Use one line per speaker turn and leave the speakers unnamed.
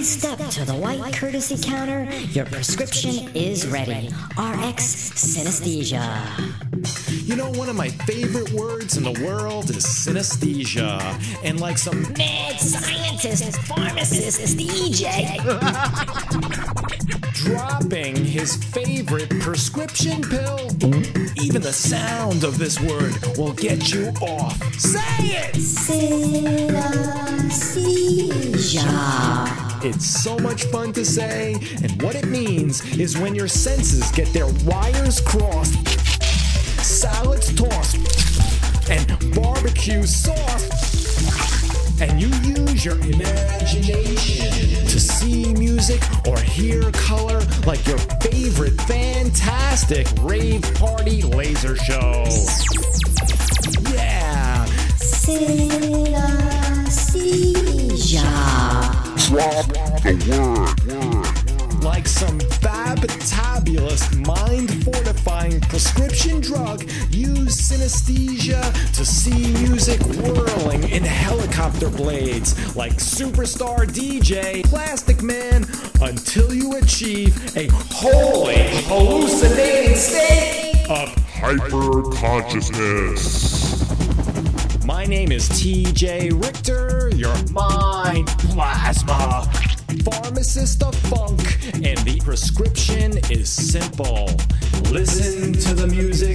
Step to the white courtesy counter. Your prescription is ready. RX Synesthesia.
You know, one of my favorite words in the world is synesthesia. And like some
Mad scientist, pharmacist, DJ.
dropping his favorite prescription pill. Even the sound of this word will get you off. Say it!
Synesthesia.
It's so much fun to say, and what it means is when your senses get their wires crossed, salads tossed, and barbecue sauce, and you use your imagination to see music or hear color like your favorite fantastic rave party laser show. Yeah!
Synesthesia.
Drop the word.
Like some fabtabulous, mind-fortifying prescription drug, use synesthesia to see music whirling in helicopter blades, like Superstar DJ, Plastic Man, until you achieve a wholly hallucinating state of
Hyper-consciousness.
My name is TJ Richter, your mind plasma pharmacist of funk, and the prescription is simple. Listen to the music